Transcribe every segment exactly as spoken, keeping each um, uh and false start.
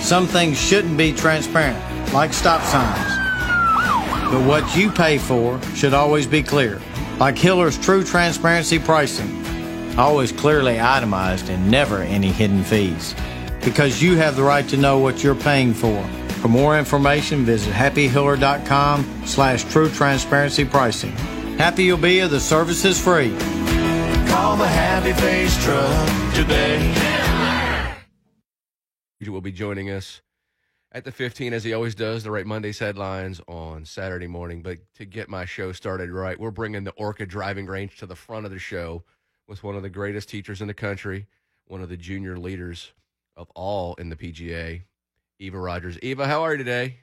Some things shouldn't be transparent, like stop signs. But what you pay for should always be clear, like Hiller's True Transparency Pricing. Always clearly itemized and never any hidden fees. Because you have the right to know what you're paying for. For more information, visit happyhiller.com slash true transparency pricing. Happy you'll be if the service is free. Call the Happy Face Truck today. He will be joining us at the fifteen, as he always does, to write Monday's headlines on Saturday morning. But to get my show started right, we're bringing the Orca driving range to the front of the show with one of the greatest teachers in the country, one of the junior leaders of all in the P G A, Eva Rogers. Eva, how are you today?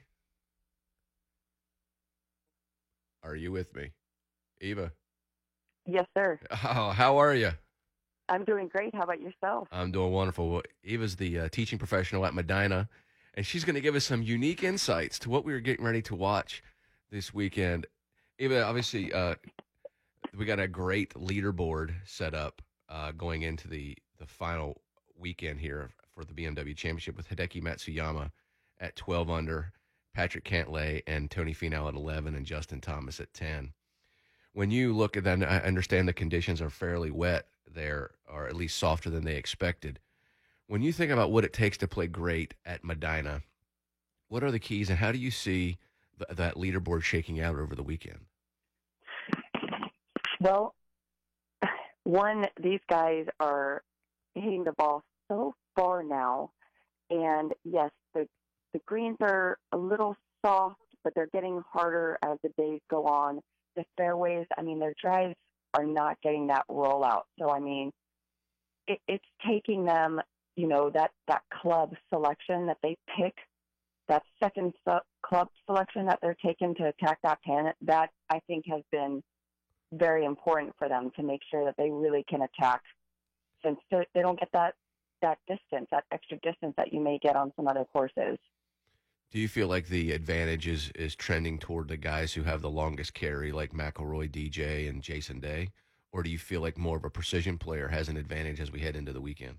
Are you with me? Eva? Yes, sir. Oh, how are you? I'm doing great. How about yourself? I'm doing wonderful. Well, Eva's the uh, teaching professional at Medina, and she's going to give us some unique insights to what we were getting ready to watch this weekend. Eva, obviously, uh, we got a great leaderboard set up uh, going into the, the final weekend here for the B M W Championship with Hideki Matsuyama at twelve under, Patrick Cantlay and Tony Finau at eleven, and Justin Thomas at ten. When you look at that, I understand the conditions are fairly wet there, or at least softer than they expected. When you think about what it takes to play great at Medina, what are the keys, and how do you see th- that leaderboard shaking out over the weekend? Well, one, these guys are hitting the ball so far now, and yes, the the greens are a little soft, but they're getting harder as the days go on. The fairways, I mean, their drives are not getting that rollout. So, I mean, it, it's taking them, you know, that, that club selection that they pick, that second su- club selection that they're taking to attack that pin, that I think has been very important for them to make sure that they really can attack, since they don't get that, that distance, that extra distance that you may get on some other courses. Do you feel like the advantage is, is trending toward the guys who have the longest carry, like McIlroy, D J, and Jason Day? Or do you feel like more of a precision player has an advantage as we head into the weekend?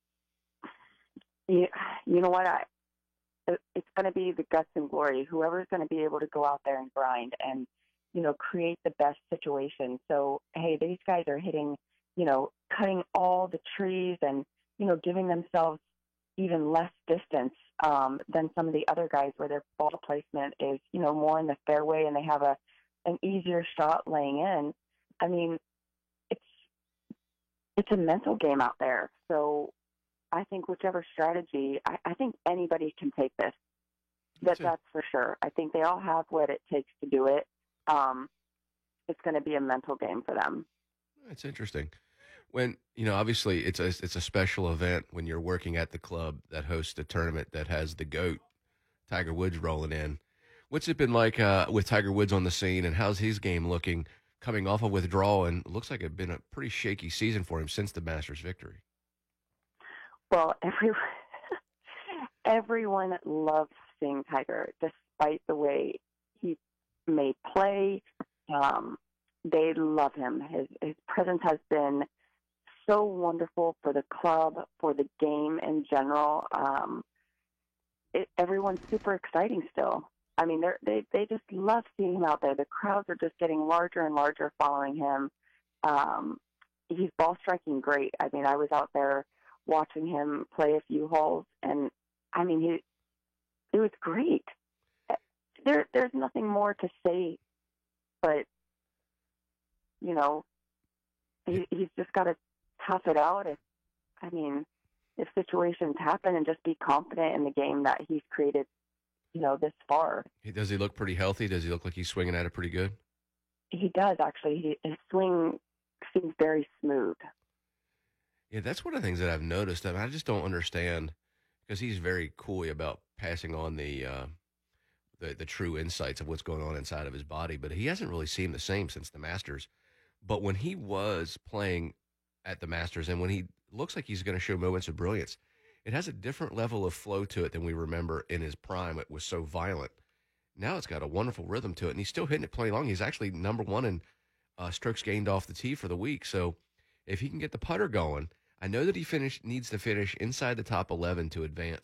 You, you know what? I, it's going to be the guts and glory. Whoever's going to be able to go out there and grind and, you know, create the best situation. So, hey, these guys are hitting, you know, cutting all the trees and, you know, giving themselves even less distance um, than some of the other guys where their ball placement is, you know, more in the fairway and they have a an easier shot laying in. I mean, it's it's a mental game out there. So I think whichever strategy, I, I think anybody can take this. That that's for sure. I think they all have what it takes to do it. Um, it's going to be a mental game for them. That's interesting. When, you know, obviously it's a, it's a special event when you're working at the club that hosts a tournament that has the GOAT, Tiger Woods, rolling in. What's it been like uh, with Tiger Woods on the scene, and how's his game looking coming off a withdrawal? And it looks like it's been a pretty shaky season for him since the Masters victory. Well, every, everyone loves seeing Tiger, despite the way he may play. Um, they love him. His, his presence has been so wonderful for the club, for the game in general. Um, it, everyone's super exciting still. I mean, they're, they they just love seeing him out there. The crowds are just getting larger and larger following him. Um, he's ball striking great. I mean, I was out there watching him play a few holes, and I mean, he it was great. There, there's nothing more to say, but you know, he, he's just got to tough it out. If, I mean, if situations happen, and just be confident in the game that he's created, you know, this far. Does he look pretty healthy? Does he look like he's swinging at it pretty good? He does, actually. He, his swing seems very smooth. Yeah, that's one of the things that I've noticed. I, mean, I just don't understand, because he's very coy about passing on the, uh, the the true insights of what's going on inside of his body, but he hasn't really seemed the same since the Masters. But when he was playing at the Masters, and when he looks like he's going to show moments of brilliance, it has a different level of flow to it than we remember in his prime. It was so violent. Now it's got a wonderful rhythm to it, and he's still hitting it plenty long. He's actually number one in uh, strokes gained off the tee for the week. So if he can get the putter going, I know that he finish, needs to finish inside the top eleven to advance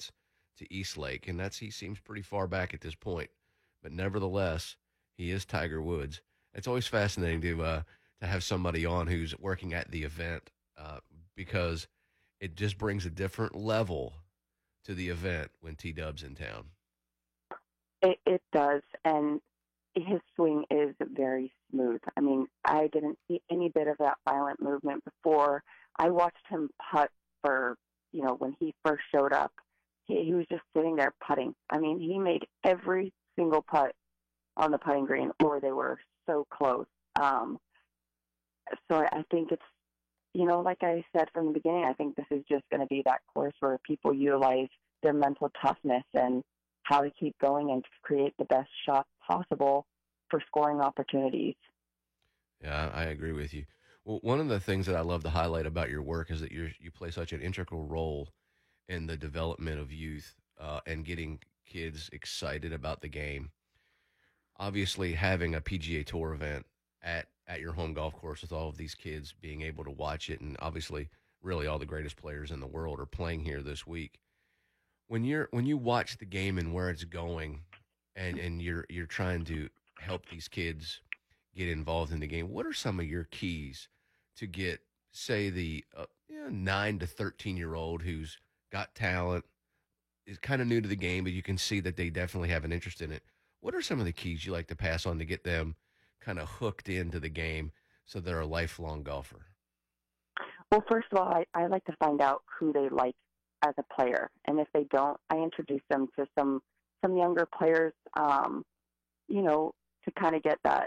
to Eastlake, and that's he seems pretty far back at this point. But nevertheless, he is Tiger Woods. It's always fascinating to uh, to have somebody on who's working at the event uh, because it just brings a different level to the event when T-Dub's in town. It, it does, and his swing is very smooth. I mean, I didn't see any bit of that violent movement before. I watched him putt for, you know, when he first showed up. He, he was just sitting there putting. I mean, he made every single putt on the putting green, or they were so close. Um, so I, I think it's, you know, like I said from the beginning, I think this is just going to be that course where people utilize their mental toughness and how to keep going and to create the best shot possible for scoring opportunities. Yeah, I agree with you. Well, one of the things that I love to highlight about your work is that you you play such an integral role in the development of youth uh, and getting kids excited about the game. Obviously, having a P G A Tour event at, at your home golf course with all of these kids being able to watch it, and obviously, really all the greatest players in the world are playing here this week. When you're when you watch the game and where it's going, and, and you're you're trying to help these kids get involved in the game, what are some of your keys to get, say, the uh, you know, nine to thirteen year old who's got talent, is kind of new to the game, but you can see that they definitely have an interest in it? What are some of the keys you like to pass on to get them kind of hooked into the game so they're a lifelong golfer? Well, first of all, I, I like to find out who they like as a player, and if they don't, I introduce them to some some younger players, um, you know, to kind of get that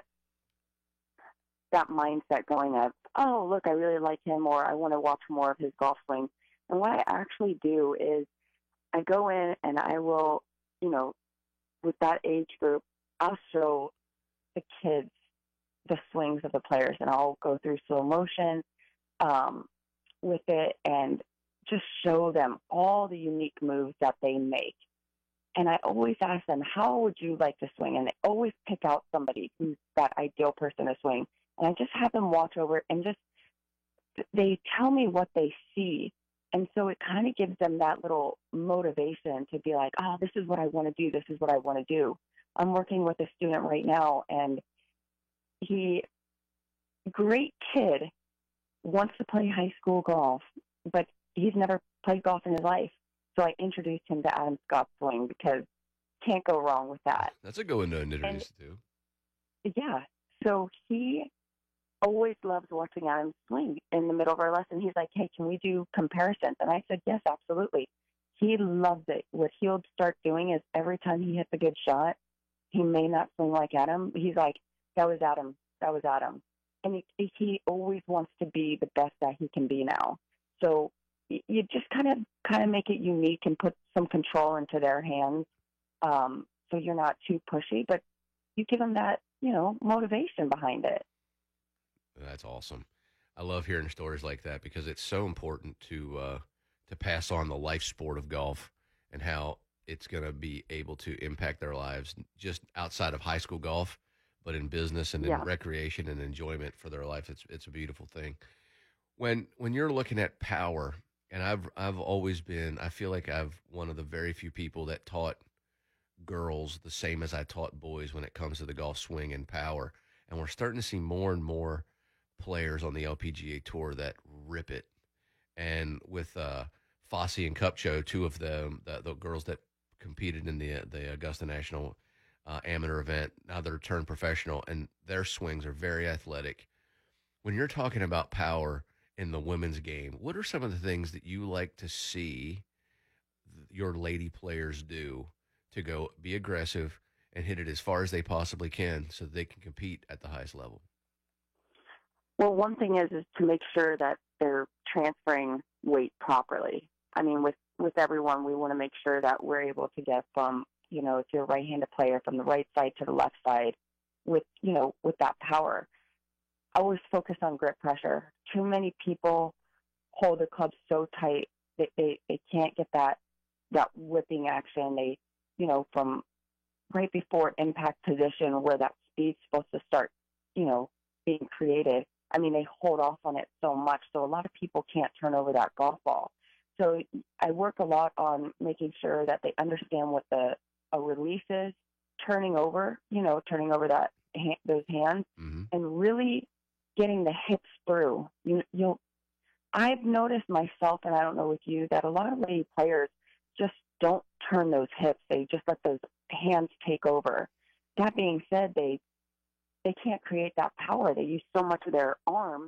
that mindset going of, oh, look, I really like him, or I want to watch more of his golf swing. And what I actually do is I go in and I will, you know, with that age group, I'll show the kids the swings of the players, and I'll go through slow motion um, with it and just show them all the unique moves that they make. And I always ask them, how would you like to swing? And they always pick out somebody who's that ideal person to swing. And I just have them watch over it and just, they tell me what they see. And so it kind of gives them that little motivation to be like, oh, this is what I want to do. This is what I want to do. I'm working with a student right now, and he, great kid, wants to play high school golf, but he's never played golf in his life. So I introduced him to Adam Scott's swing because can't go wrong with that. That's a good one to introduce to. Yeah. So he always loves watching Adam swing in the middle of our lesson. He's like, hey, can we do comparisons? And I said, yes, absolutely. He loves it. What he'll start doing is every time he hits a good shot, he may not swing like Adam. He's like, that was Adam. That was Adam. And he, he always wants to be the best that he can be now. So you just kind of kind of make it unique and put some control into their hands, um, so you're not too pushy, but you give them that, you know, motivation behind it. That's awesome. I love hearing stories like that because it's so important to uh, to pass on the life sport of golf and how it's going to be able to impact their lives just outside of high school golf, but in business and in Yeah. recreation and enjoyment for their life. It's it's a beautiful thing. When when you're looking at power, and I've I've always been, I feel like I've one of the very few people that taught girls the same as I taught boys when it comes to the golf swing and power. And we're starting to see more and more players on the L P G A Tour that rip it. And with uh, Fossey and Cupcho, two of them, the, the girls that competed in the the Augusta National uh, Amateur event, now they're turned professional, and their swings are very athletic. When you're talking about power in the women's game, what are some of the things that you like to see your lady players do to go be aggressive and hit it as far as they possibly can so that they can compete at the highest level? Well, one thing is is to make sure that they're transferring weight properly. I mean, with, with everyone, we want to make sure that we're able to get from, you know, if you're a right-handed player, from the right side to the left side with, you know, with that power. Always focus on grip pressure. Too many people hold the club so tight that they, they can't get that that whipping action. They, you know, from right before impact position where that speed's supposed to start, you know, being created. I mean, they hold off on it so much. So a lot of people can't turn over that golf ball. So I work a lot on making sure that they understand what the a release is, turning over, you know, turning over that ha- those hands, Mm-hmm. and really getting the hips through. You, you'll. I've noticed myself, and I don't know with you, that a lot of lady players just don't turn those hips. They just let those hands take over. That being said, they they can't create that power. They use so much of their arms.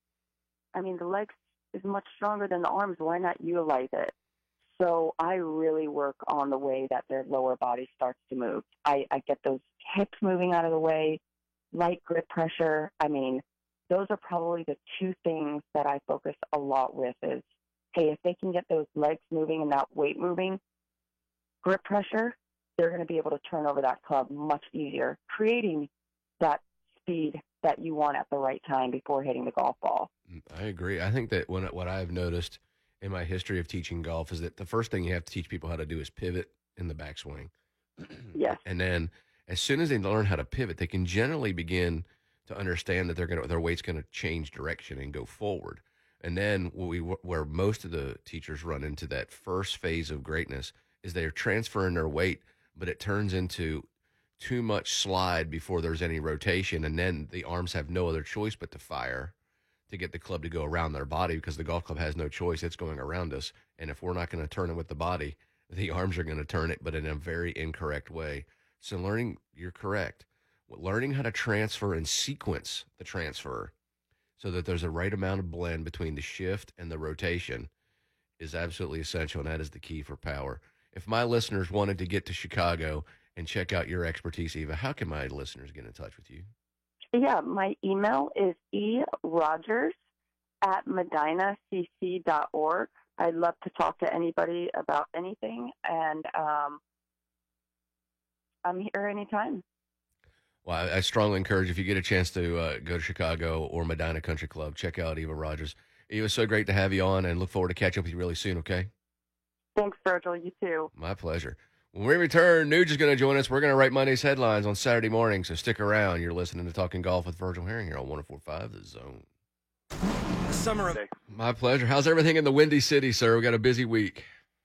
I mean, the legs is much stronger than the arms. Why not utilize it? So I really work on the way that their lower body starts to move. I, I get those hips moving out of the way, light grip pressure. I mean, those are probably the two things that I focus a lot with is, hey, if they can get those legs moving and that weight moving, grip pressure, they're going to be able to turn over that club much easier, creating that speed that you want at the right time before hitting the golf ball. I agree. I think that when, what I've noticed in my history of teaching golf is that the first thing you have to teach people how to do is pivot in the backswing. Yes. And then as soon as they learn how to pivot, they can generally begin to understand that they're going to, their weight's going to change direction and go forward. And then we, where most of the teachers run into that first phase of greatness is they're transferring their weight, but it turns into too much slide before there's any rotation. And then the arms have no other choice but to fire to get the club to go around their body, because the golf club has no choice. It's going around us. And if we're not going to turn it with the body, the arms are going to turn it, but in a very incorrect way. So learning, you're correct. Learning how to transfer and sequence the transfer so that there's a right amount of blend between the shift and the rotation is absolutely essential, and that is the key for power. If my listeners wanted to get to Chicago and check out your expertise, Eva, how can my listeners get in touch with you? Yeah, my email is erogers at medina c c dot org. I'd love to talk to anybody about anything, and um, I'm here anytime. Well, I, I strongly encourage, if you get a chance to uh, go to Chicago or Medina Country Club, check out Eva Rogers. Eva, so great to have you on, and look forward to catching up with you really soon, okay? Thanks, Virgil. You too. My pleasure. When we return, Nuge is going to join us. We're going to write Monday's headlines on Saturday morning, so stick around. You're listening to Talking Golf with Virgil Herring here on one oh four point five The Zone. Summer of My pleasure. How's everything in the Windy City, sir? We got a busy week.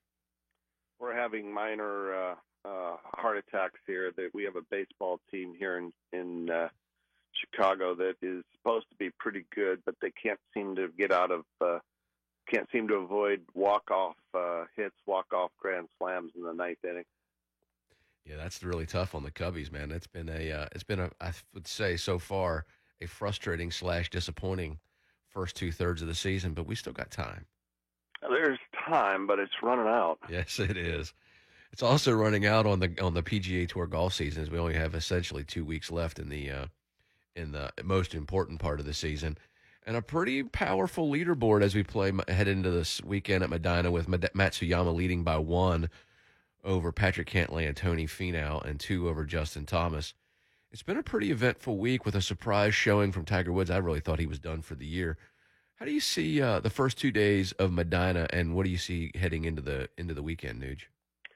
We're having minor uh, uh, heart attacks here. That we have a baseball team here in in uh, Chicago that is supposed to be pretty good, but they can't seem to get out of uh, can't seem to avoid walk off uh, hits, walk off grand slams in the ninth inning. Yeah, that's really tough on the Cubbies, man. It's been a, uh, it's been a, I would say so far, a frustrating slash disappointing first two thirds of the season, but we still got time. There's time, but it's running out. Yes, it is. It's also running out on the on the P G A Tour golf season, as we only have essentially two weeks left in the uh, in the most important part of the season, and a pretty powerful leaderboard as we play head into this weekend at Medina with Matsuyama leading by one over Patrick Cantlay and Tony Finau, and two over Justin Thomas. It's been a pretty eventful week with a surprise showing from Tiger Woods. I really thought he was done for the year. How do you see uh, the first two days of Medina, and what do you see heading into the into the weekend, Nuge?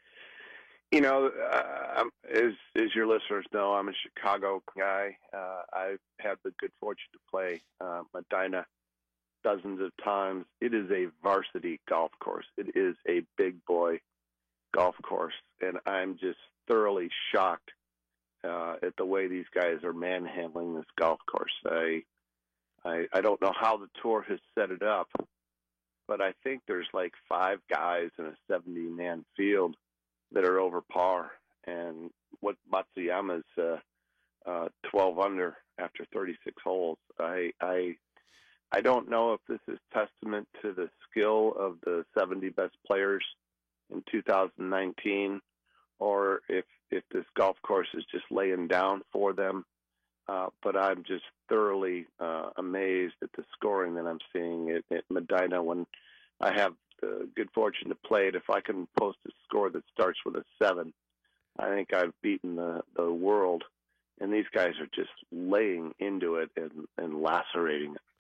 You know, uh, as as your listeners know, I'm a Chicago guy. Uh, I've had the good fortune to play uh, Medina dozens of times. It is a varsity golf course. It is a big boy golf course, and I'm just thoroughly shocked uh, at the way these guys are manhandling this golf course. I, I I don't know how the tour has set it up, but I think there's like five guys in a seventy-man field that are over par, and what Matsuyama's uh, uh, twelve under after thirty-six holes. I I I don't know if this is testament to the skill of the seventy best players in two thousand nineteen, or if if this golf course is just laying down for them. Uh, but I'm just thoroughly uh, amazed at the scoring that I'm seeing at, at Medina when I have the good fortune to play it. If I can post a score that starts with a seven, I think I've beaten the, the world. And these guys are just laying into it and, and lacerating it.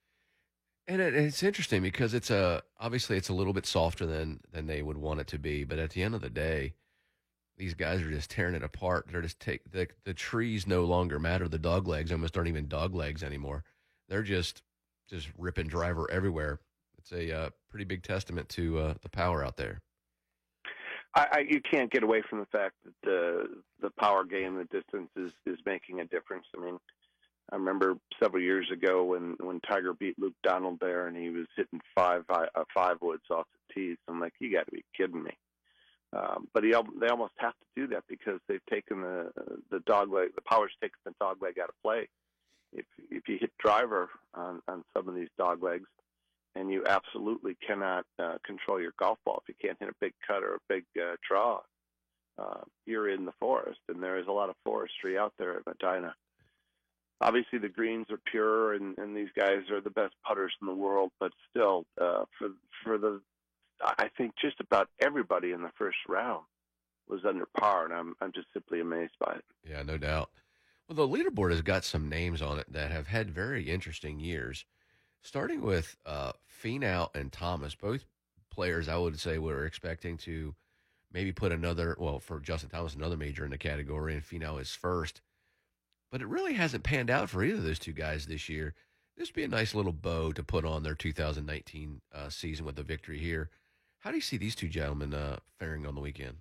And it, it's interesting because it's a obviously it's a little bit softer than than they would want it to be, but at the end of the day, these guys are just tearing it apart. They're just take the the trees no longer matter. The dog legs almost aren't even dog legs anymore. They're just just ripping driver everywhere. it's a uh, pretty big testament to uh, the power out there. I, I, you can't get away from the fact that the the power game, the distance is, is making a difference. I mean, I remember several years ago when, when Tiger beat Luke Donald there, and he was hitting five uh, five woods off the tees. I'm like, you got to be kidding me. Um, but he, they almost have to do that because they've taken the the dog leg, the power's taken the dog leg out of play. If if you hit driver on, on some of these dog legs, and you absolutely cannot uh, control your golf ball. If you can't hit a big cut or a big uh, draw, uh, you're in the forest, and there is a lot of forestry out there at Medina. Obviously, the greens are pure, and, and these guys are the best putters in the world. But still, uh, for for the, I think just about everybody in the first round was under par, and I'm I'm just simply amazed by it. Yeah, no doubt. Well, the leaderboard has got some names on it that have had very interesting years. Starting with uh, Finau and Thomas, both players I would say were expecting to maybe put another, well, for Justin Thomas, another major in the category, and Finau is first. But it really hasn't panned out for either of those two guys this year. This would be a nice little bow to put on their two thousand nineteen uh, season with a victory here. How do you see these two gentlemen uh, faring on the weekend?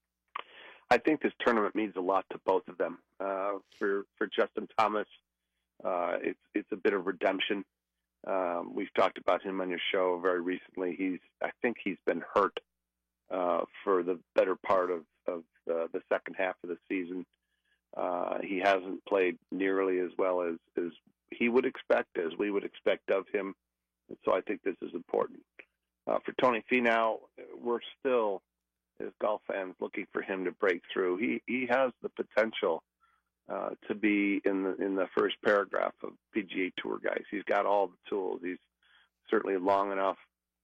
I think this tournament means a lot to both of them. Uh, for for Justin Thomas, uh, it's it's a bit of redemption. Um, we've talked about him on your show very recently. He's, I think he's been hurt uh, for the better part of, of uh, the second half of the season. Uh, he hasn't played nearly as well as, as he would expect, as we would expect of him. And so I think this is important. Uh, for Tony Finau, we're still, as golf fans, looking for him to break through. He he has the potential Uh, to be in the in the first paragraph of P G A Tour guys. He's got all the tools. He's certainly long enough.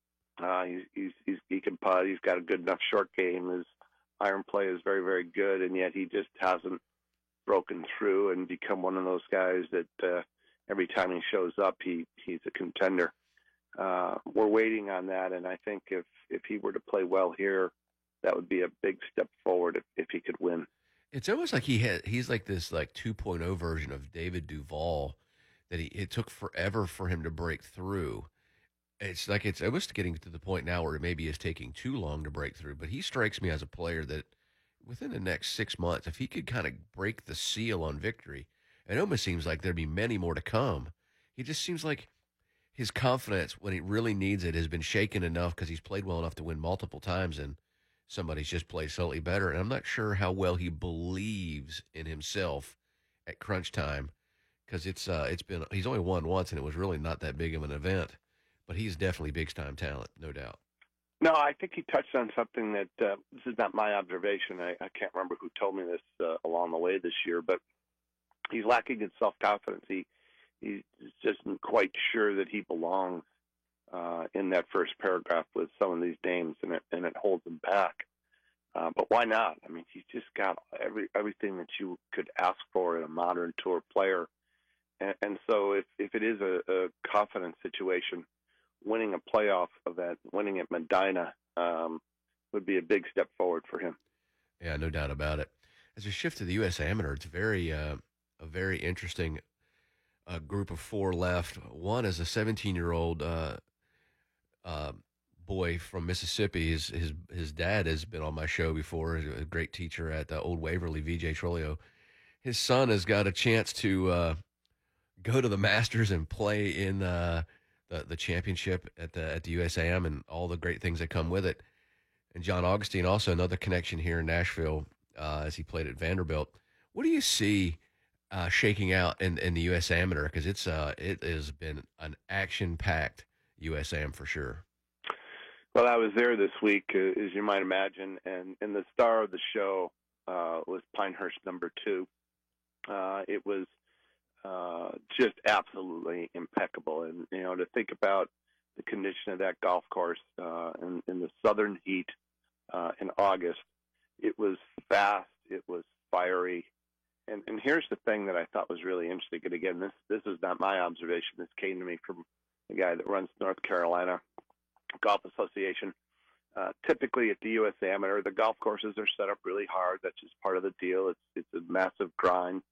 Uh, he's, he's, he's he can putt. He's got a good enough short game. His iron play is very, very good, and yet he just hasn't broken through and become one of those guys that uh, every time he shows up, he he's a contender. Uh, we're waiting on that, and I think if if he were to play well here, that would be a big step forward if, if he could win. It's almost like he had, he's like this like two point oh version of David Duval that he, it took forever for him to break through. It's like it's almost getting to the point now where it maybe is taking too long to break through, but he strikes me as a player that within the next six months, if he could kind of break the seal on victory, it almost seems like there'd be many more to come. He just seems like his confidence when he really needs it has been shaken enough because he's played well enough to win multiple times, and somebody's just played slightly better, and I'm not sure how well he believes in himself at crunch time because it's uh, it's been he's only won once, and it was really not that big of an event, but he's definitely big time talent, no doubt. No, I think he touched on something that uh, this is not my observation. I, I can't remember who told me this uh, along the way this year, but he's lacking in self confidence. He he's just not quite sure that he belongs Uh, in that first paragraph with some of these names, and it and it holds him back. Uh, but why not? I mean, he's just got every everything that you could ask for in a modern tour player. And, and so, if, if it is a, a confidence situation, winning a playoff event, winning at Medina, um, would be a big step forward for him. Yeah, no doubt about it. As we shift to the U S Amateur, it's very uh, a very interesting uh, group of four left. One is a seventeen-year-old. Uh, Uh, boy from Mississippi. His, his his dad has been on my show before, a great teacher at uh, Old Waverly, V J Trolio. His son has got a chance to uh, go to the Masters and play in uh, the the championship at the at the U S A M and all the great things that come with it. And John Augustine, also another connection here in Nashville, uh, as he played at Vanderbilt. What do you see uh, shaking out in, in the U S Amateur? Because it's uh it has been an action-packed U S A M for sure. Well, I was there this week, uh, as you might imagine, and, and the star of the show uh, was Pinehurst number two. Uh, it was uh, just absolutely impeccable. And, you know, to think about the condition of that golf course uh, in, in the southern heat uh, in August, it was fast, it was fiery. And, and here's the thing that I thought was really interesting. And again, this, this is not my observation. This came to me from the guy that runs North Carolina Golf Association. Uh, typically at the U S Amateur, the golf courses are set up really hard. That's just part of the deal. It's it's a massive grind.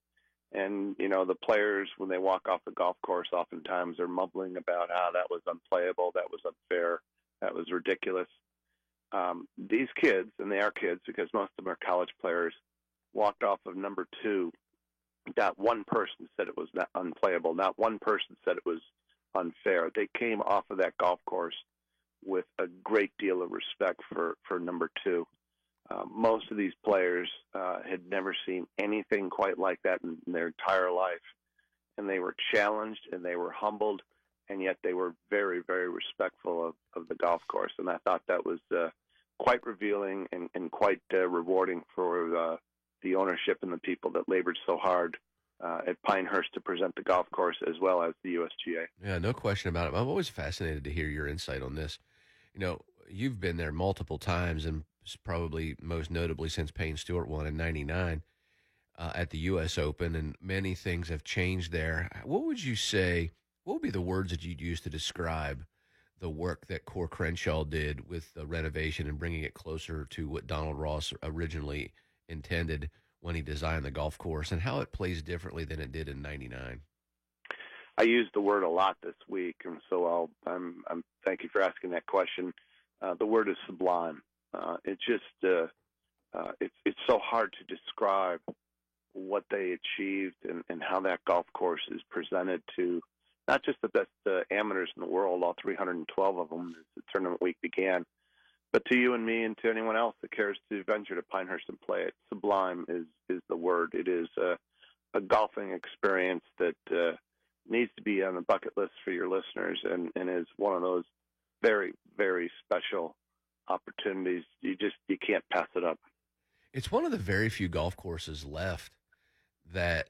And, you know, the players, when they walk off the golf course, oftentimes they're mumbling about how that was unplayable, that was unfair, that was ridiculous. Um, these kids, and they are kids because most of them are college players, walked off of number two. Not one person said it was not unplayable. Not one person said it was unfair. They came off of that golf course with a great deal of respect for, for number two. Uh, most of these players uh, had never seen anything quite like that in, in their entire life. And they were challenged and they were humbled, and yet they were very, very respectful of, of the golf course. And I thought that was uh, quite revealing and, and quite uh, rewarding for uh, the ownership and the people that labored so hard uh, at Pinehurst to present the golf course as well as the U S G A. Yeah, no question about it. I'm always fascinated to hear your insight on this. You know, you've been there multiple times, and probably most notably since Payne Stewart won in ninety-nine uh, at the U S Open, and many things have changed there. What would you say, what would be the words that you'd use to describe the work that Core Crenshaw did with the renovation and bringing it closer to what Donald Ross originally intended when he designed the golf course, and how it plays differently than it did in ninety-nine? I used the word a lot this week, and so I'll, I'm, I'm thank you for asking that question. Uh, the word is sublime. Uh, it just uh, uh, it's it's so hard to describe what they achieved and, and how that golf course is presented to not just the best uh, amateurs in the world, all three hundred twelve of them as the tournament week began, but to you and me and to anyone else that cares to venture to Pinehurst and play it. Sublime is, is the word. It is a, a golfing experience that uh, needs to be on the bucket list for your listeners, and, and is one of those very, very special opportunities. You just you can't pass it up. It's one of the very few golf courses left that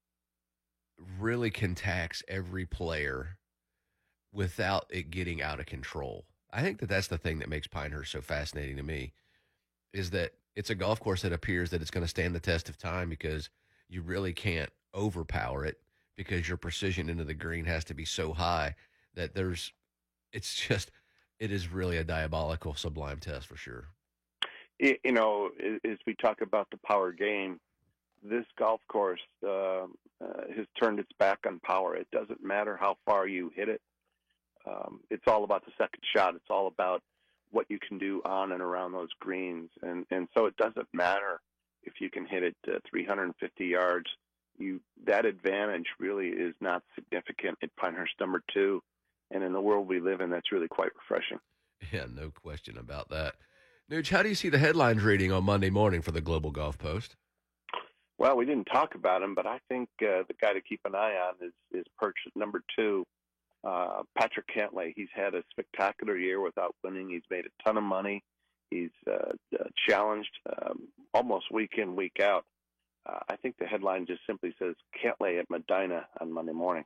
really can tax every player without it getting out of control. I think that that's the thing that makes Pinehurst so fascinating to me, is that it's a golf course that appears that it's going to stand the test of time because you really can't overpower it, because your precision into the green has to be so high that there's, it's just, it is really a diabolical, sublime test for sure. You know, as we talk about the power game, this golf course uh, uh, has turned its back on power. It doesn't matter how far you hit it. Um, it's all about the second shot. It's all about what you can do on and around those greens. And, and so it doesn't matter if you can hit it uh, three hundred fifty yards. You, that advantage really is not significant at Pinehurst number two. And in the world we live in, that's really quite refreshing. Yeah, no question about that. Nuge, how do you see the headlines reading on Monday morning for the Global Golf Post? Well, we didn't talk about him, but I think uh, the guy to keep an eye on is, is perched at number two, uh, Patrick Cantlay. He's had a spectacular year without winning. He's made a ton of money. He's uh, uh, challenged um, almost week in, week out. Uh, I think the headline just simply says Cantlay at Medina on Monday morning.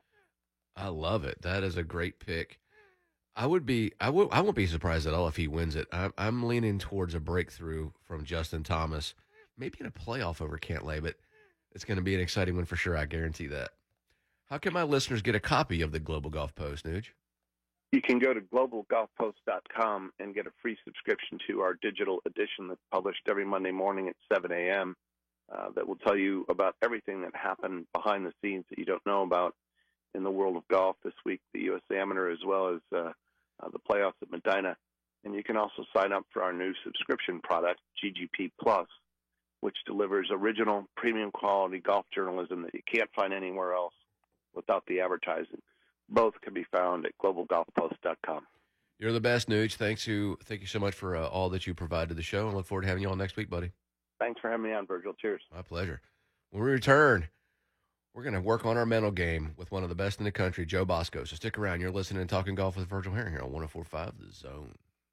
I love it. That is a great pick. I would be, I would, I won't be surprised at all if he wins it. I'm, I'm leaning towards a breakthrough from Justin Thomas, maybe in a playoff over Cantlay, but it's going to be an exciting one for sure. I guarantee that. How can my listeners get a copy of the Global Golf Post, Nuge? You can go to global golf post dot com and get a free subscription to our digital edition that's published every Monday morning at seven a.m. Uh, that will tell you about everything that happened behind the scenes that you don't know about in the world of golf this week, the U S Amateur, as well as uh, uh, the playoffs at Medina. And you can also sign up for our new subscription product, G G P Plus, which delivers original, premium quality golf journalism that you can't find anywhere else without the advertising. Both can be found at global golf post dot com. You're the best, Nuge. Thanks you, thank you so much for uh, all that you provide to the show, and look forward to having you on next week, buddy. Thanks for having me on, Virgil. Cheers. My pleasure. When we return, we're going to work on our mental game with one of the best in the country, Joe Bosco. So stick around. You're listening to Talking Golf with Virgil Herring here on one oh four point five The Zone.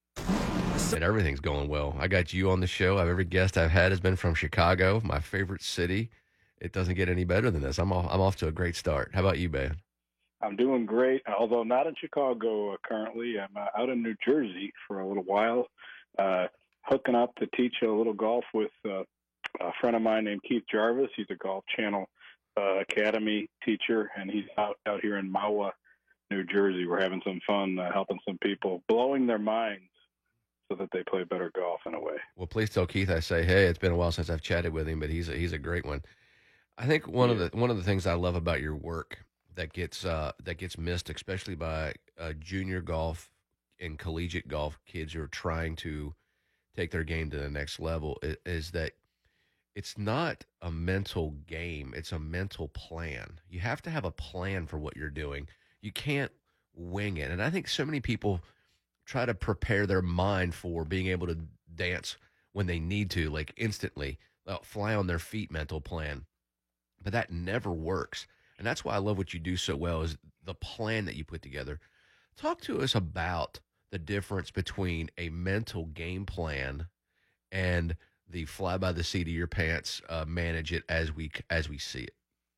And everything's going well. I got you on the show. I've, every guest I've had has been from Chicago, my favorite city. It doesn't get any better than this. I'm off, I'm off to a great start. How about you, man? I'm doing great, although not in Chicago uh, currently. I'm uh, out in New Jersey for a little while, uh, hooking up to teach a little golf with uh, a friend of mine named Keith Jarvis. He's a Golf Channel uh, Academy teacher, and he's out, out here in Mahwah, New Jersey. We're having some fun uh, helping some people, blowing their minds so that they play better golf in a way. Well, please tell Keith I say, hey, it's been a while since I've chatted with him, but he's a, he's a great one. I think one of the one of the things I love about your work that gets uh, that gets missed, especially by uh, junior golf and collegiate golf kids who are trying to take their game to the next level, is, is that it's not a mental game; it's a mental plan. You have to have a plan for what you're doing. You can't wing it. And I think so many people try to prepare their mind for being able to dance when they need to, like instantly, uh, fly on their feet mental plan. But that never works. And that's why I love what you do so well is the plan that you put together. Talk to us about the difference between a mental game plan and the fly by the seat of your pants, uh, manage it as we as we see it.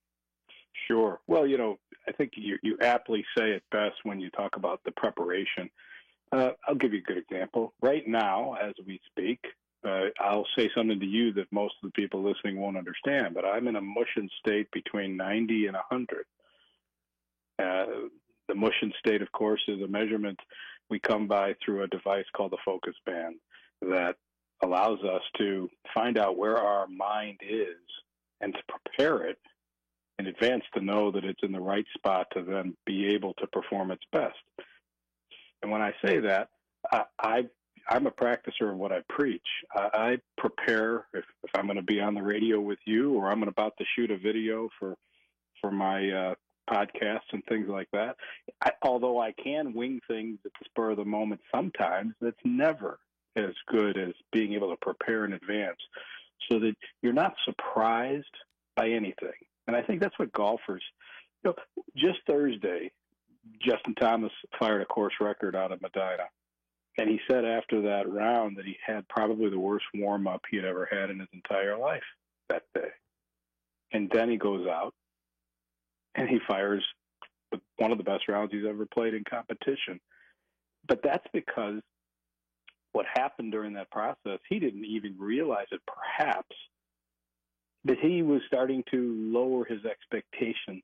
Sure. Well, you know, I think you, you aptly say it best when you talk about the preparation. Uh, I'll give you a good example. Right now, as we speak, uh, I'll say something to you that most of the people listening won't understand, but I'm in a mushing state between ninety and one hundred. Uh, the mushing state, of course, is a measurement we come by through a device called the focus band that allows us to find out where our mind is and to prepare it in advance to know that it's in the right spot to then be able to perform its best. And when I say that, I, I, I'm a practicer of what I preach. I, I prepare if, if I'm going to be on the radio with you or I'm about to shoot a video for for my uh, podcasts and things like that. I, although I can wing things at the spur of the moment sometimes, that's never as good as being able to prepare in advance so that you're not surprised by anything. And I think that's what golfers, you know, just Thursday, Justin Thomas fired a course record out of Medina. And he said after that round that he had probably the worst warm-up he had ever had in his entire life that day. And then he goes out and he fires one of the best rounds he's ever played in competition. But that's because what happened during that process, he didn't even realize it perhaps, that he was starting to lower his expectations.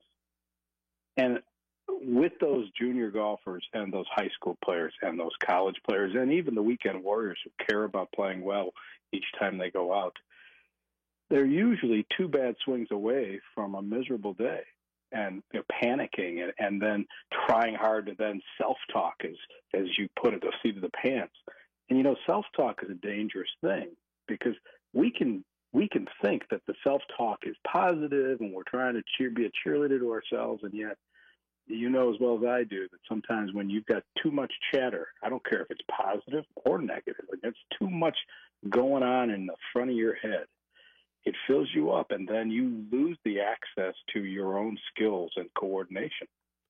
And with those junior golfers and those high school players and those college players and even the weekend warriors who care about playing well each time they go out, they're usually two bad swings away from a miserable day and you know, panicking and, and then trying hard to then self-talk, as, as you put it, the seat of the pants. And, you know, self-talk is a dangerous thing because we can we can think that the self-talk is positive and we're trying to cheer, be a cheerleader to ourselves, and yet you know as well as I do that sometimes when you've got too much chatter, I don't care if it's positive or negative, like it's too much going on in the front of your head. It fills you up, and then you lose the access to your own skills and coordination.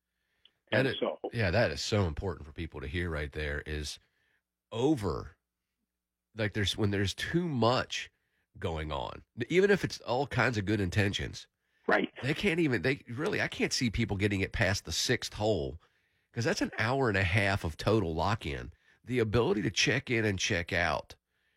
And is, so, yeah, that is so important for people to hear right there is over, like there's when there's too much going on, even if it's all kinds of good intentions. Right. They can't even, they really, I can't see people getting it past the sixth hole because that's an hour and a half of total lock-in. The ability to check in and check out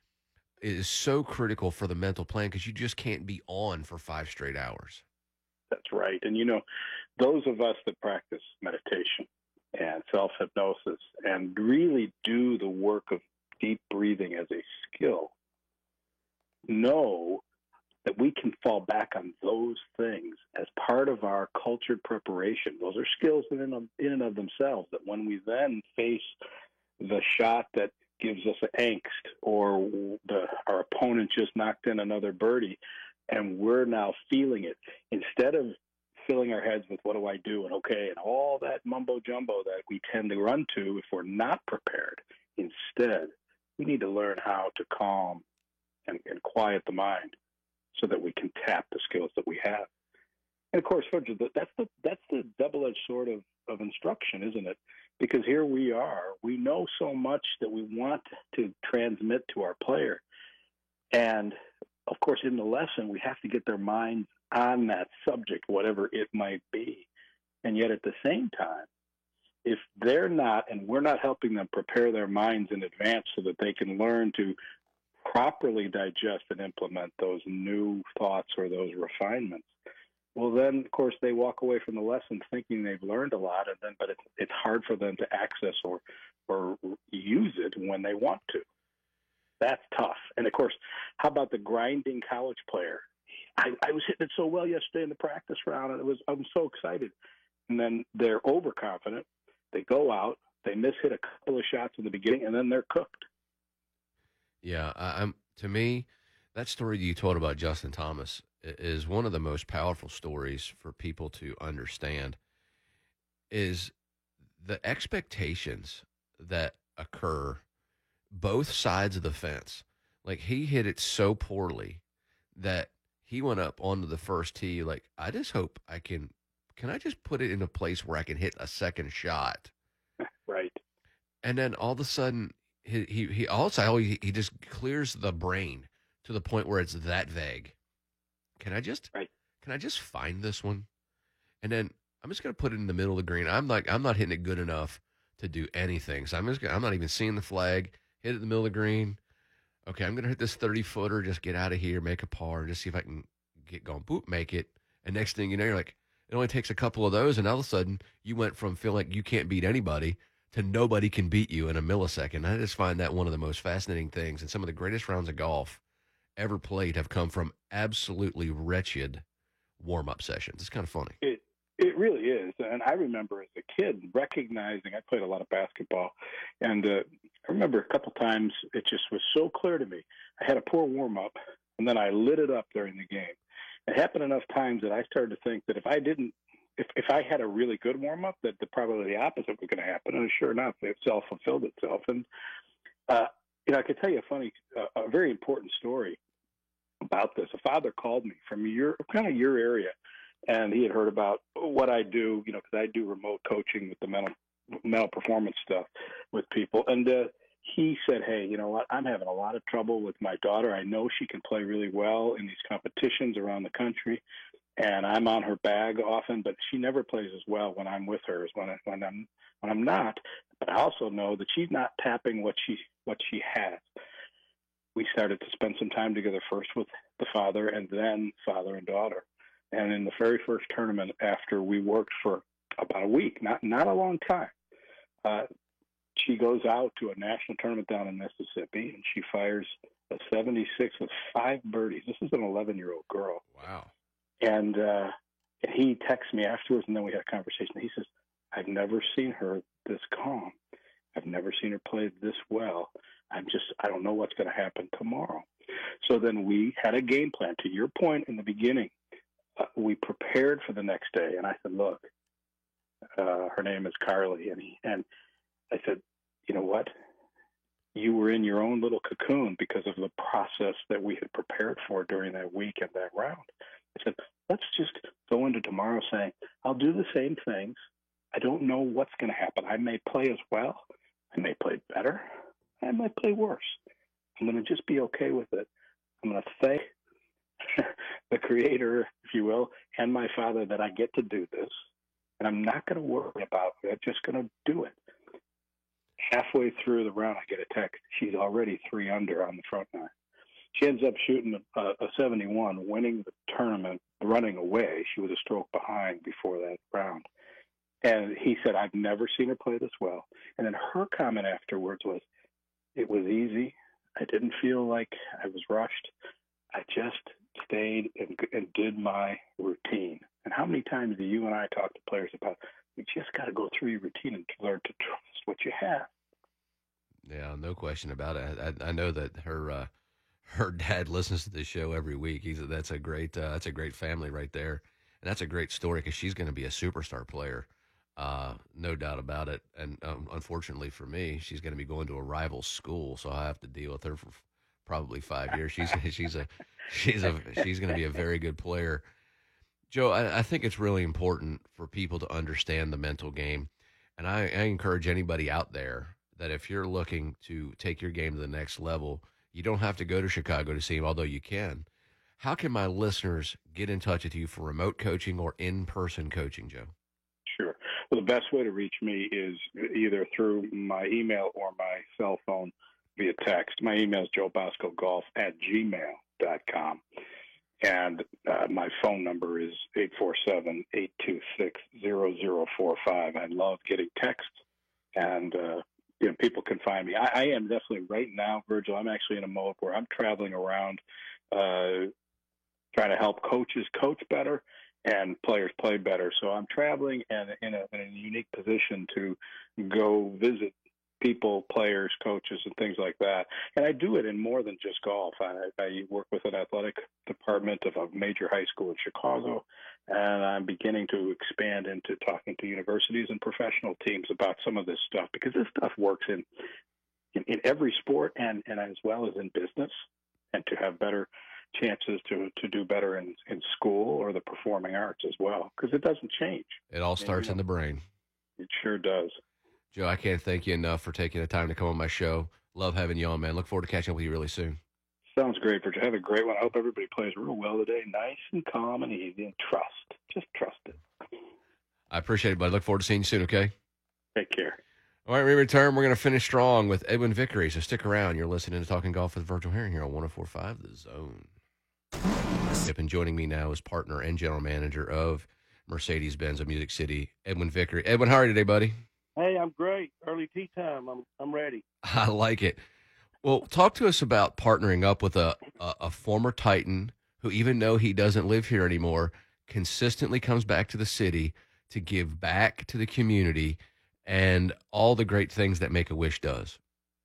is so critical for the mental plan because you just can't be on for five straight hours. That's right. And, you know, those of us that practice meditation and self-hypnosis and really do the work of deep breathing as a skill know that we can fall back on those things as part of our cultured preparation. Those are skills in and of, in and of themselves that when we then face the shot that gives us angst or the, our opponent just knocked in another birdie and we're now feeling it, instead of filling our heads with what do I do and okay and all that mumbo jumbo that we tend to run to if we're not prepared. Instead, we need to learn how to calm and, and quiet the mind so that we can tap the skills that we have. And of course, that's the that's the double-edged sword of, of instruction, isn't it? Because here we are, we know so much that we want to transmit to our player. And of course, in the lesson, we have to get their minds on that subject, whatever it might be. And yet at the same time, if they're not, and we're not helping them prepare their minds in advance so that they can learn to properly digest and implement those new thoughts or those refinements, well, then, of course, they walk away from the lesson thinking they've learned a lot, and then, but it's, it's hard for them to access or or use it when they want to. That's tough. And, of course, how about the grinding college player? I, I was hitting it so well yesterday in the practice round, and it was I'm so excited. And then they're overconfident. They go out, they miss hit a couple of shots in the beginning, and then they're cooked. Yeah, I, I'm. To me, that story you told about Justin Thomas is one of the most powerful stories for people to understand. Is the expectations that occur both sides of the fence. Like, he hit it so poorly that he went up onto the first tee. Like, I just hope I can. Can I just put it in a place where I can hit a second shot? Right. And then all of a sudden, he he, he also he, he just clears the brain to the point where it's that vague. Can I just right. Can I just find this one? And then I'm just gonna put it in the middle of the green. I'm like I'm not hitting it good enough to do anything. So I'm just gonna, I'm not even seeing the flag. Hit it in the middle of the green. Okay, I'm gonna hit this thirty footer. Just get out of here, make a par, and just see if I can get going. Boop, make it. And next thing you know, you're like, it only takes a couple of those, and all of a sudden, you went from feeling like you can't beat anybody to nobody can beat you in a millisecond. I just find that one of the most fascinating things. And some of the greatest rounds of golf ever played have come from absolutely wretched warm-up sessions. It's kind of funny. It it really is. And I remember as a kid recognizing, I played a lot of basketball, and uh, I remember a couple times it just was so clear to me. I had a poor warm-up, and then I lit it up during the game. It happened enough times that I started to think that if I didn't, if, if I had a really good warm-up, that the, probably the opposite was going to happen. And sure enough, it self-fulfilled itself. And, uh, you know, I could tell you a funny, uh, a very important story about this. A father called me from your, kind of your area, and he had heard about what I do, you know, because I do remote coaching with the mental, mental performance stuff with people. And uh, he said, hey, you know what, I'm having a lot of trouble with my daughter. I know she can play really well in these competitions around the country, and I'm on her bag often, but she never plays as well when I'm with her as when, I, when I'm when I'm not. But I also know that she's not tapping what she what she has. We started to spend some time together, first with the father and then father and daughter. And in the very first tournament, after we worked for about a week, not not a long time, uh, she goes out to a national tournament down in Mississippi, and she fires a seventy-six with five birdies. This is an eleven-year-old girl. Wow. And uh, he texts me afterwards, and then we had a conversation. He says, I've never seen her this calm. I've never seen her play this well. I'm just, I don't know what's going to happen tomorrow. So then we had a game plan. To your point in the beginning, uh, we prepared for the next day. And I said, look, uh, her name is Carly. And, he, and I said, you know what? You were in your own little cocoon because of the process that we had prepared for during that week and that round. I said, let's just go into tomorrow saying, I'll do the same things. I don't know what's going to happen. I may play as well. I may play better. I might play worse. I'm going to just be okay with it. I'm going to thank the Creator, if you will, and my father that I get to do this. And I'm not going to worry about it. I'm just going to do it. Halfway through the round, I get a text. She's already three under on the front nine. She ends up shooting a, a seventy-one, winning the tournament, running away. She was a stroke behind before that round. And he said, I've never seen her play this well. And then her comment afterwards was, it was easy. I didn't feel like I was rushed. I just stayed and, and did my routine. And how many times do you and I talk to players about, you just got to go through your routine and learn to trust what you have. Yeah, no question about it. I, I know that her uh, her dad listens to this show every week. He's that's a great uh, that's a great family right there, and that's a great story because she's going to be a superstar player, uh, no doubt about it. And um, unfortunately for me, she's going to be going to a rival school, so I have to deal with her for probably five years. She's she's a she's a she's going to be a very good player. Joe, I, I think it's really important for people to understand the mental game, and I, I encourage anybody out there that if you're looking to take your game to the next level, you don't have to go to Chicago to see him, although you can. How can my listeners get in touch with you for remote coaching or in-person coaching, Joe? Sure. Well, the best way to reach me is either through my email or my cell phone via text. My email is joe bosco golf at gmail dot com. And uh, my phone number is eight four seven, eight two six, zero zero four five. I love getting texts, and uh, you know, people can find me. I, I am definitely right now, Virgil. I'm actually in a mode where I'm traveling around, uh, trying trying to help coaches coach better and players play better. So I'm traveling and in a, in a unique position to go visit people, players, coaches, and things like that. And I do it in more than just golf. I, I work with an athletic department of a major high school in Chicago, and I'm beginning to expand into talking to universities and professional teams about some of this stuff, because this stuff works in in, in every sport and, and as well as in business, and to have better chances to, to do better in, in school or the performing arts as well, because it doesn't change. It all starts and, you know, in the brain. It sure does. Joe, I can't thank you enough for taking the time to come on my show. Love having you on, man. Look forward to catching up with you really soon. Sounds great, Virgil. Have a great one. I hope everybody plays real well today. Nice and calm and easy, and trust. Just trust it. I appreciate it, bud. Look forward to seeing you soon, okay? Take care. All right, when we return, we're going to finish strong with Edwin Vickery, so stick around. You're listening to Talking Golf with Virgil Herring here on one oh four point five The Zone. Yep, and joining me now is partner and general manager of Mercedes-Benz of Music City, Edwin Vickery. Edwin, how are you today, buddy? Hey, I'm great. Early tea time. I'm I'm ready. I like it. Well, talk to us about partnering up with a, a, a former Titan who, even though he doesn't live here anymore, consistently comes back to the city to give back to the community and all the great things that Make-A-Wish does.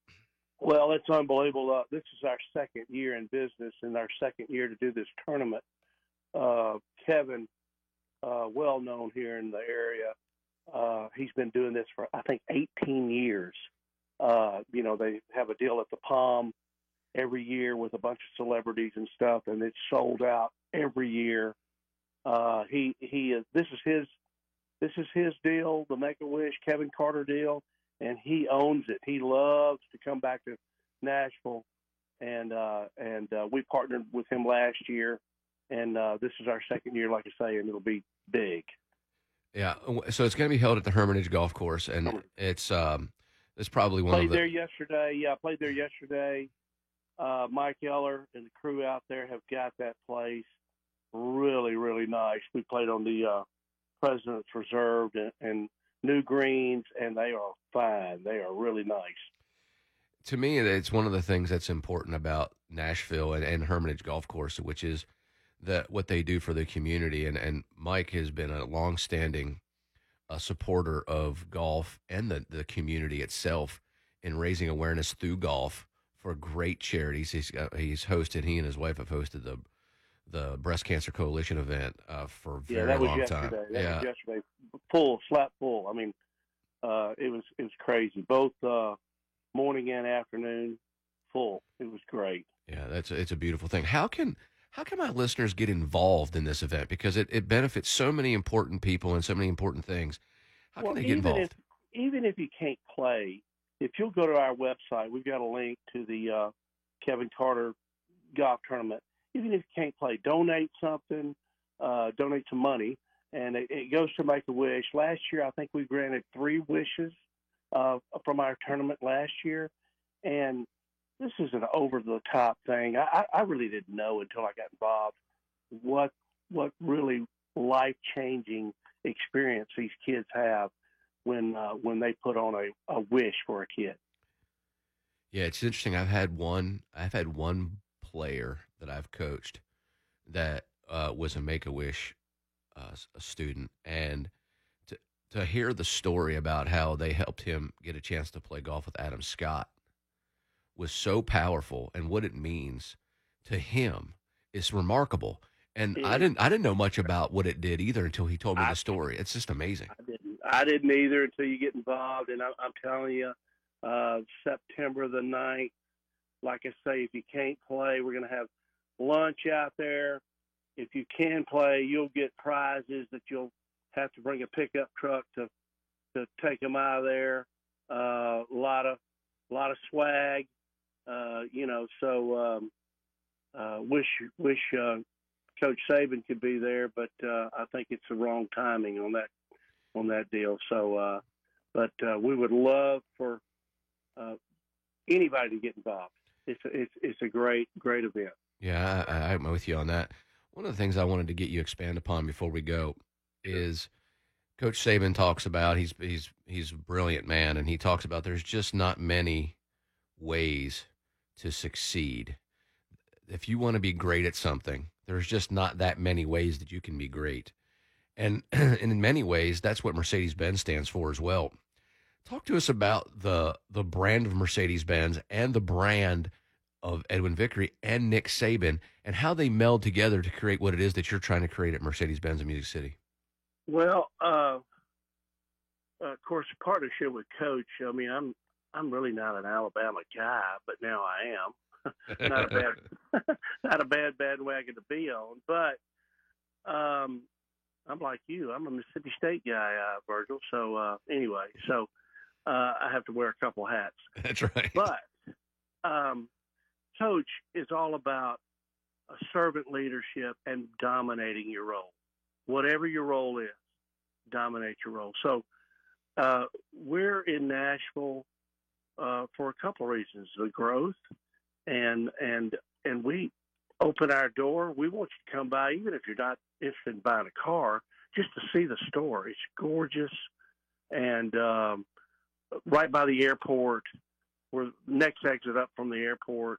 Well, it's unbelievable. Uh, this is our second year in business and our second year to do this tournament. Uh, Kevin, uh, well known here in the area, uh, he's been doing this for, I think, eighteen years. Uh, you know, they have a deal at the Palm every year with a bunch of celebrities and stuff, and it's sold out every year. Uh, he he is. This is his. This is his deal, the Make-A-Wish Kevin Carter deal, and he owns it. He loves to come back to Nashville, and uh, and uh, we partnered with him last year, and uh, this is our second year, like I say, and it'll be big. Yeah, so it's going to be held at the Hermitage Golf Course, and it's um, it's probably one played of the. there yesterday. Yeah, I played there yesterday. Uh, Mike Eller and the crew out there have got that place really, really nice. We played on the uh, President's Reserve and, and new greens, and they are fine. They are really nice. To me, it's one of the things that's important about Nashville and, and Hermitage Golf Course, which is that what they do for the community. And, and Mike has been a longstanding uh, supporter of golf and the, the community itself in raising awareness through golf for great charities. He's got, he's hosted, he and his wife have hosted the the Breast Cancer Coalition event uh, for a very yeah, that was long yesterday. time. That yeah. was yesterday. Full, slap full. I mean, uh, it was it was crazy. Both uh, morning and afternoon, full. It was great. Yeah, that's a, it's a beautiful thing. How can how can my listeners get involved in this event? Because it, it benefits so many important people and so many important things. How well, can they get even involved? If, even if you can't play, if you'll go to our website, we've got a link to the uh, Kevin Carter golf tournament. Even if you can't play, donate something, uh, donate some money, and it, it goes to Make-A-Wish. Last year, I think we granted three wishes uh, from our tournament last year, and this is an over-the-top thing. I, I really didn't know until I got involved what what really life-changing experience these kids have when uh, when they put on a, a wish for a kid. Yeah, it's interesting. I've had one. I've had one player that I've coached that uh, was a Make-A-Wish uh, a student, and to to hear the story about how they helped him get a chance to play golf with Adam Scott was so powerful, and what it means to him is remarkable. And I didn't I didn't know much about what it did either until he told me the story. It's just amazing. I didn't I didn't either until you get involved, and I'm, I'm telling you, uh, September the ninth. Like I say, if you can't play, we're going to have lunch out there. If you can play, you'll get prizes that you'll have to bring a pickup truck to to take them out of there. Uh, a lot of a lot of swag, uh, you know. So um, uh, wish wish uh, Coach Saban could be there, but uh, I think it's the wrong timing on that on that deal. So, uh, but uh, we would love for uh, anybody to get involved. It's a, it's it's a great great event. Yeah, I, I'm with you on that. One of the things I wanted to get you expand upon before we go is Coach Saban talks about he's he's he's a brilliant man, and he talks about there's just not many ways to succeed. If you want to be great at something, There's just not that many ways that you can be great. And, and in many ways, that's what Mercedes-Benz stands for as well. Talk to us about the the brand of Mercedes-Benz and the brand of Edwin Vickery and Nick Saban and how they meld together to create what it is that you're trying to create at Mercedes-Benz in Music City. Well, uh, of course, partnership with Coach. I mean, I'm I'm really not an Alabama guy, but now I am. not a bad, not a bad bandwagon to be on. But um, I'm like you. I'm a Mississippi State guy, uh, Virgil. So uh, anyway, so uh, I have to wear a couple hats. That's right. But um, Coach is all about a servant leadership and dominating your role. Whatever your role is, dominate your role. So uh, we're in Nashville uh, for a couple of reasons: the growth, and and and we open our door. We want you to come by, even if you're not interested in buying a car, just to see the store. It's gorgeous, and um, right by the airport. We're next exit up from the airport.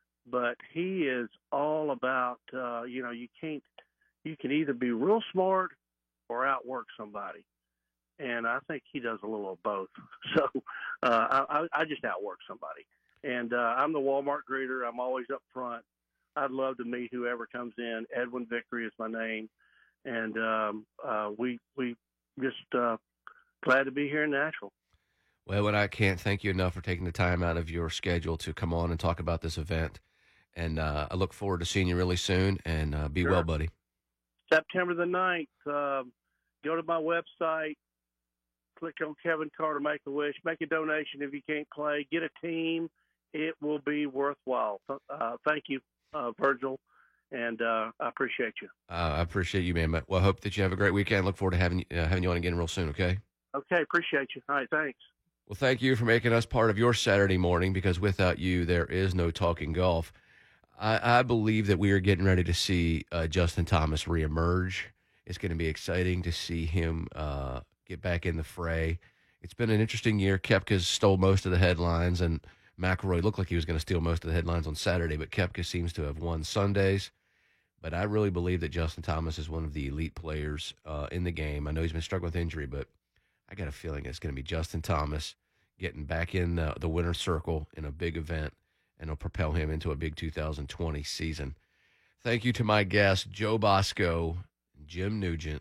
But he is all about, uh, you know, you can't, you can either be real smart or outwork somebody. And I think he does a little of both. So uh, I, I just outwork somebody. And uh, I'm the Walmart greeter. I'm always up front. I'd love to meet whoever comes in. Edwin Vickery is my name. And um, uh, we, we just uh, glad to be here in Nashville. Well, and I can't thank you enough for taking the time out of your schedule to come on and talk about this event. And uh, I look forward to seeing you really soon, and uh, be Sure. well, buddy. September the ninth, um, go to my website, click on Kevin Carter Make-A-Wish, make a donation if you can't play, get a team. It will be worthwhile. Uh, thank you, uh, Virgil, and uh, I appreciate you. Uh, I appreciate you, man. Well, I hope that you have a great weekend. Look forward to having, uh, having you on again real soon, okay? Okay, appreciate you. All right, thanks. Well, thank you for making us part of your Saturday morning, because without you, there is no Talking Golf. I, I believe that we are getting ready to see uh, Justin Thomas reemerge. It's going to be exciting to see him uh, get back in the fray. It's been an interesting year. Koepka stole most of the headlines, and McIlroy looked like he was going to steal most of the headlines on Saturday, but Koepka seems to have won Sundays. But I really believe that Justin Thomas is one of the elite players uh, in the game. I know he's been struggling with injury, but I got a feeling it's going to be Justin Thomas getting back in the, the winner's circle in a big event, and it'll propel him into a big two thousand twenty season. Thank you to my guests, Joe Bosco, Jim Nugent,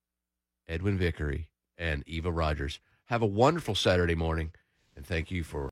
Edwin Vickery, and Eva Rogers. Have a wonderful Saturday morning, and thank you for